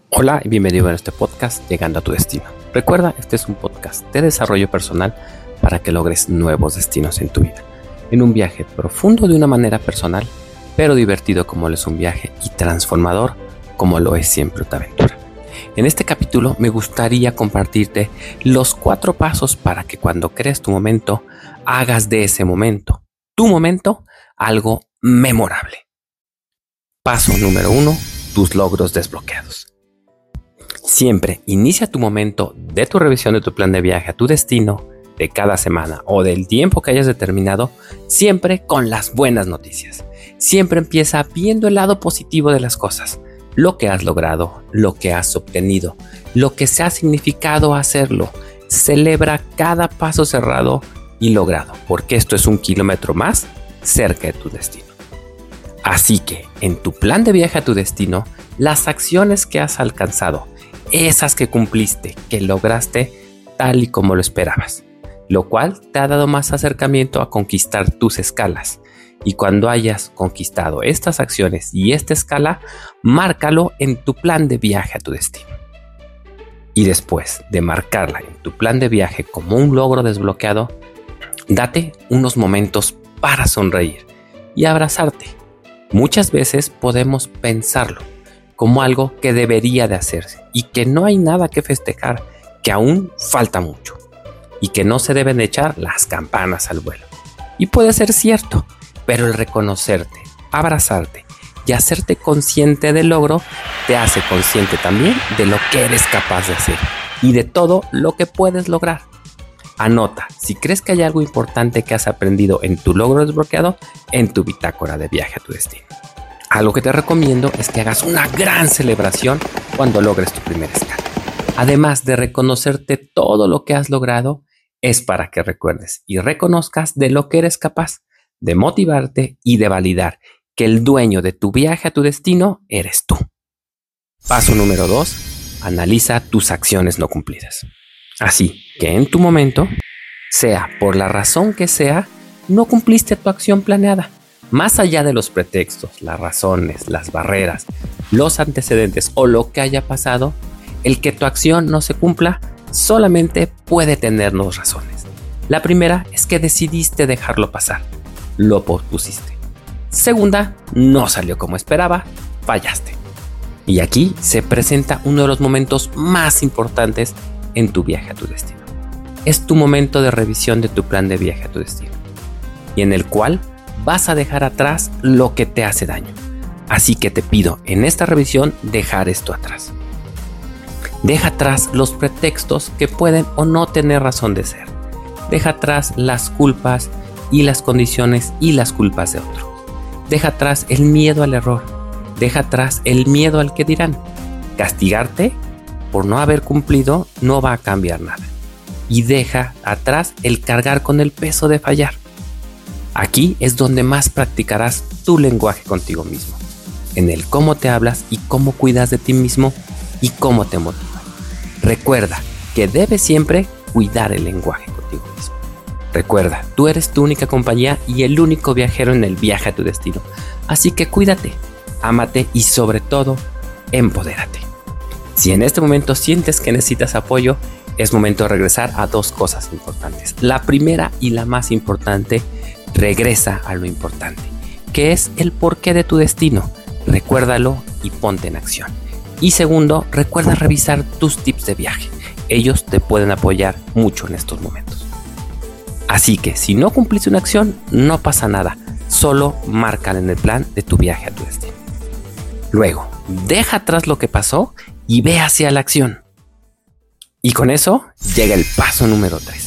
Hola y bienvenido a este podcast Llegando a tu Destino. Recuerda, este es un podcast de desarrollo personal para que logres nuevos destinos en tu vida. En un viaje profundo de una manera personal, pero divertido como lo es un viaje y transformador como lo es siempre otra aventura. En este capítulo me gustaría compartirte los 4 pasos para que cuando crees tu momento, hagas de ese momento, tu momento, algo memorable. Paso número 1, tus logros desbloqueados. Siempre inicia tu momento de tu revisión de tu plan de viaje a tu destino, de cada semana o del tiempo que hayas determinado, siempre con las buenas noticias. Siempre empieza viendo el lado positivo de las cosas, lo que has logrado, lo que has obtenido, lo que se ha significado hacerlo. Celebra cada paso cerrado y logrado, porque esto es 1 kilómetro más cerca de tu destino. Así que en tu plan de viaje a tu destino, las acciones que has alcanzado, esas que cumpliste, que lograste tal y como lo esperabas, lo cual te ha dado más acercamiento a conquistar tus escalas. Y cuando hayas conquistado estas acciones y esta escala, márcalo en tu plan de viaje a tu destino. Y después de marcarla en tu plan de viaje como un logro desbloqueado, date unos momentos para sonreír y abrazarte. Muchas veces podemos pensarlo como algo que debería de hacerse y que no hay nada que festejar, que aún falta mucho y que no se deben echar las campanas al vuelo. Y puede ser cierto, pero el reconocerte, abrazarte y hacerte consciente del logro te hace consciente también de lo que eres capaz de hacer y de todo lo que puedes lograr. Anota si crees que hay algo importante que has aprendido en tu logro desbloqueado en tu bitácora de viaje a tu destino. Algo que te recomiendo es que hagas una gran celebración cuando logres tu primera escala. Además de reconocerte todo lo que has logrado, es para que recuerdes y reconozcas de lo que eres capaz, de motivarte y de validar que el dueño de tu viaje a tu destino eres tú. Paso número 2, analiza tus acciones no cumplidas. Así que en tu momento, sea por la razón que sea, no cumpliste tu acción planeada. Más allá de los pretextos, las razones, las barreras, los antecedentes o lo que haya pasado, el que tu acción no se cumpla solamente puede tener 2 razones. La primera es que decidiste dejarlo pasar, lo pospusiste. Segunda, no salió como esperaba, fallaste. Y aquí se presenta uno de los momentos más importantes en tu viaje a tu destino. Es tu momento de revisión de tu plan de viaje a tu destino y en el cual vas a dejar atrás lo que te hace daño. Así que te pido en esta revisión dejar esto atrás. Deja atrás los pretextos que pueden o no tener razón de ser. Deja atrás las culpas y las condiciones y las culpas de otros. Deja atrás el miedo al error. Deja atrás el miedo al que dirán. Castigarte por no haber cumplido no va a cambiar nada. Y deja atrás el cargar con el peso de fallar. Aquí es donde más practicarás tu lenguaje contigo mismo, en el cómo te hablas y cómo cuidas de ti mismo y cómo te motivas. Recuerda que debes siempre cuidar el lenguaje contigo mismo. Recuerda, tú eres tu única compañía y el único viajero en el viaje a tu destino. Así que cuídate, ámate y sobre todo, empodérate. Si en este momento sientes que necesitas apoyo, es momento de regresar a 2 cosas importantes. La primera y la más importante, regresa a lo importante, que es el porqué de tu destino. Recuérdalo y ponte en acción. Y segundo, recuerda revisar tus tips de viaje. Ellos te pueden apoyar mucho en estos momentos. Así que si no cumpliste una acción, no pasa nada. Solo márcala en el plan de tu viaje a tu destino. Luego, deja atrás lo que pasó y ve hacia la acción. Y con eso llega el paso número 3.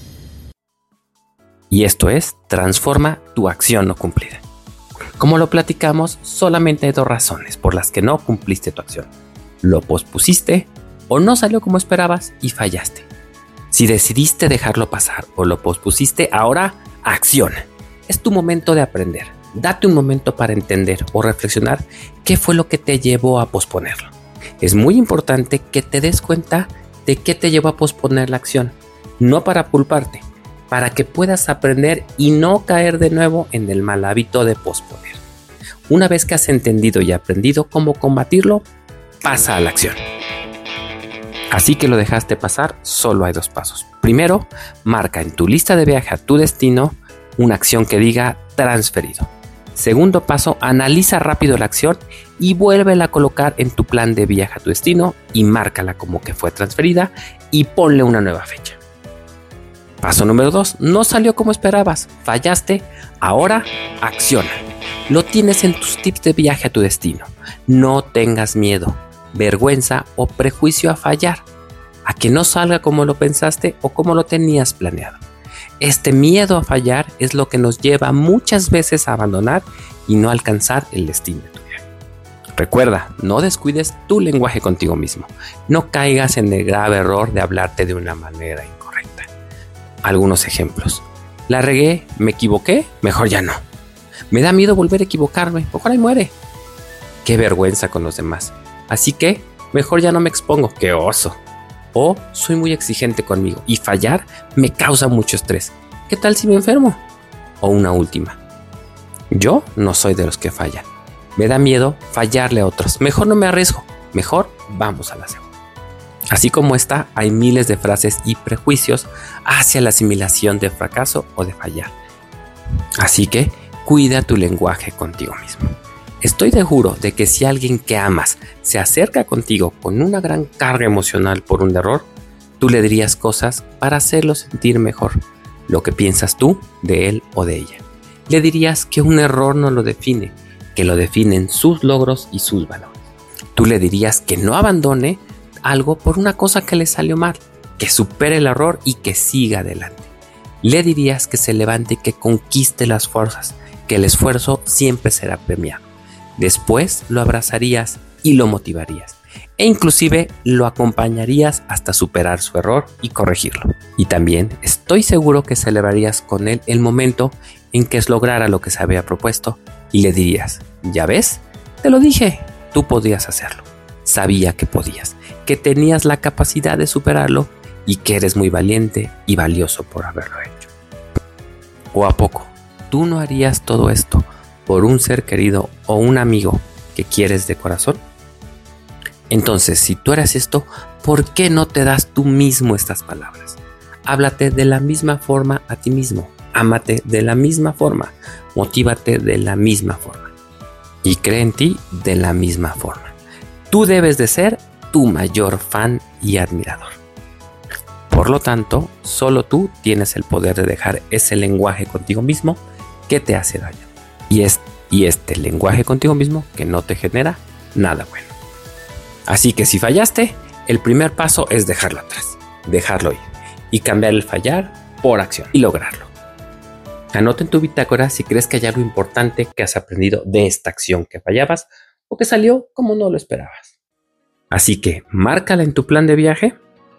Y esto es, transforma tu acción no cumplida. Como lo platicamos, solamente hay 2 razones por las que no cumpliste tu acción. Lo pospusiste o no salió como esperabas y fallaste. Si decidiste dejarlo pasar o lo pospusiste, ahora acciona. Es tu momento de aprender. Date un momento para entender o reflexionar qué fue lo que te llevó a posponerlo. Es muy importante que te des cuenta de qué te llevó a posponer la acción, no para culparte, para que puedas aprender y no caer de nuevo en el mal hábito de posponer. Una vez que has entendido y aprendido cómo combatirlo, pasa a la acción. Así que lo dejaste pasar, solo hay dos pasos. Primero, marca en tu lista de viaje a tu destino una acción que diga transferido. Segundo paso, analiza rápido la acción y vuélvela a colocar en tu plan de viaje a tu destino y márcala como que fue transferida y ponle una nueva fecha. Paso número 2, no salió como esperabas, fallaste, ahora acciona. Lo tienes en tus tips de viaje a tu destino. No tengas miedo, vergüenza o prejuicio a fallar, a que no salga como lo pensaste o como lo tenías planeado. Este miedo a fallar es lo que nos lleva muchas veces a abandonar y no alcanzar el destino de tu viaje. Recuerda, no descuides tu lenguaje contigo mismo. No caigas en el grave error de hablarte de una manera incorrecta. Algunos ejemplos. La regué, me equivoqué, mejor ya no. Me da miedo volver a equivocarme, mejor ahí muere. Qué vergüenza con los demás. Así que mejor ya no me expongo, qué oso. O soy muy exigente conmigo y fallar me causa mucho estrés. ¿Qué tal si me enfermo? O una última. Yo no soy de los que fallan. Me da miedo fallarle a otros. Mejor no me arriesgo. Mejor vamos a la segunda. Así como esta, hay miles de frases y prejuicios hacia la asimilación de fracaso o de fallar. Así que cuida tu lenguaje contigo mismo. Estoy seguro de que si alguien que amas se acerca contigo con una gran carga emocional por un error, tú le dirías cosas para hacerlo sentir mejor, lo que piensas tú de él o de ella. Le dirías que un error no lo define, que lo definen sus logros y sus valores. Tú le dirías que no abandone algo por una cosa que le salió mal, que supere el error y que siga adelante. Le dirías que se levante y que conquiste las fuerzas, que el esfuerzo siempre será premiado. Después lo abrazarías y lo motivarías e inclusive lo acompañarías hasta superar su error y corregirlo. Y también estoy seguro que celebrarías con él el momento en que lograra lo que se había propuesto y le dirías, ¿ya ves? Te lo dije, tú podías hacerlo. Sabía que podías, que tenías la capacidad de superarlo y que eres muy valiente y valioso por haberlo hecho. ¿O a poco tú no harías todo esto por un ser querido o un amigo que quieres de corazón? Entonces, si tú eres esto, ¿por qué no te das tú mismo estas palabras? Háblate de la misma forma a ti mismo, ámate de la misma forma, motívate de la misma forma y cree en ti de la misma forma. Tú debes de ser tu mayor fan y admirador. Por lo tanto, solo tú tienes el poder de dejar ese lenguaje contigo mismo que te hace daño. Y este lenguaje contigo mismo que no te genera nada bueno. Así que si fallaste, el primer paso es dejarlo atrás, dejarlo ir y cambiar el fallar por acción y lograrlo. Anota en tu bitácora si crees que hay algo importante que has aprendido de esta acción que fallabas o que salió como no lo esperabas. Así que márcala en tu plan de viaje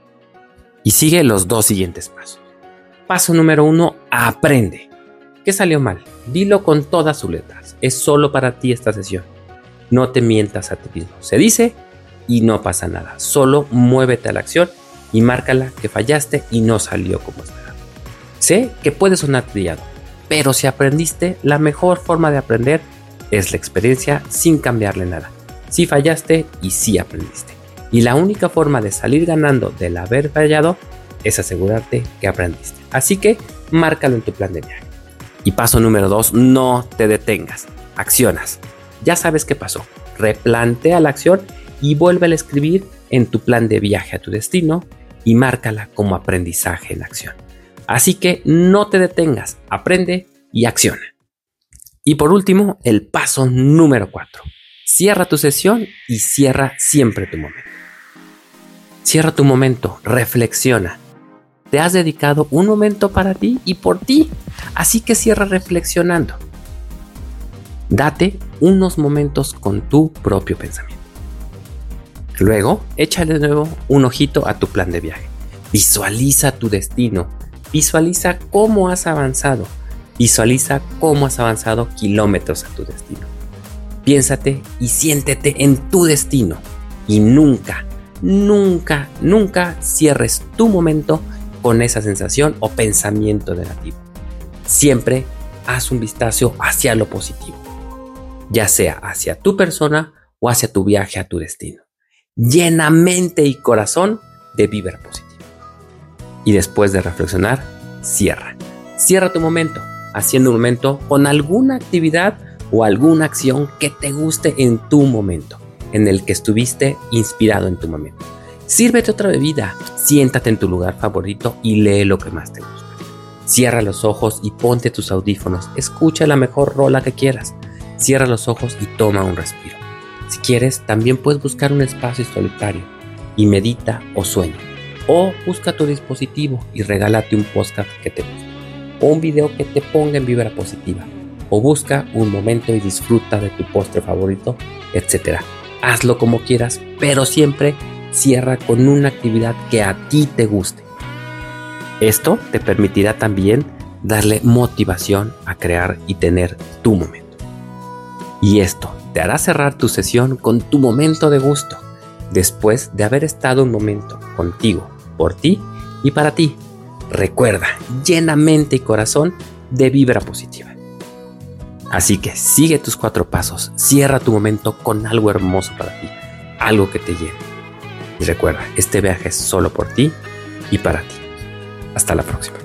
y sigue los dos siguientes pasos. Paso número 1, aprende. ¿Qué salió mal? Dilo con todas sus letras. Es solo para ti esta sesión. No te mientas a ti mismo. Se dice y no pasa nada. Solo muévete a la acción y márcala que fallaste y no salió como esperaba. Sé que puede sonar trillado, pero si aprendiste, la mejor forma de aprender es la experiencia sin cambiarle nada. Si fallaste y sí aprendiste. Y la única forma de salir ganando del haber fallado es asegurarte que aprendiste. Así que márcalo en tu plan de viaje. Y paso número 2, no te detengas, accionas. Ya sabes qué pasó, replantea la acción y vuélvela a escribir en tu plan de viaje a tu destino y márcala como aprendizaje en acción. Así que no te detengas, aprende y acciona. Y por último, el paso número 4, cierra tu sesión y cierra siempre tu momento. Cierra tu momento, reflexiona. Te has dedicado un momento para ti y por ti, así que cierra reflexionando. Date unos momentos con tu propio pensamiento. Luego, échale de nuevo un ojito a tu plan de viaje. Visualiza tu destino. Visualiza cómo has avanzado. Visualiza cómo has avanzado kilómetros a tu destino. Piénsate y siéntete en tu destino. Y nunca, nunca, nunca cierres tu momento con esa sensación o pensamiento negativo. Siempre haz un vistazo hacia lo positivo, ya sea hacia tu persona o hacia tu viaje a tu destino. Llena mente y corazón de vibra positiva. Y después de reflexionar, cierra. Cierra tu momento, haciendo un momento con alguna actividad o alguna acción que te guste en tu momento, en el que estuviste inspirado en tu momento. Sírvete otra bebida, siéntate en tu lugar favorito y lee lo que más te gusta. Cierra los ojos y ponte tus audífonos, escucha la mejor rola que quieras. Cierra los ojos y toma un respiro. Si quieres, también puedes buscar un espacio solitario y medita o sueña. O busca tu dispositivo y regálate un podcast que te guste. O un video que te ponga en vibra positiva. O busca un momento y disfruta de tu postre favorito, etc. Hazlo como quieras, pero siempre cierra con una actividad que a ti te guste. Esto te permitirá también darle motivación a crear y tener tu momento. Y esto te hará cerrar tu sesión con tu momento de gusto, después de haber estado un momento contigo, por ti y para ti. Recuerda, llena mente y corazón de vibra positiva. Así que sigue tus 4 pasos, cierra tu momento con algo hermoso para ti, algo que te llene. Y recuerda, este viaje es solo por ti y para ti. Hasta la próxima.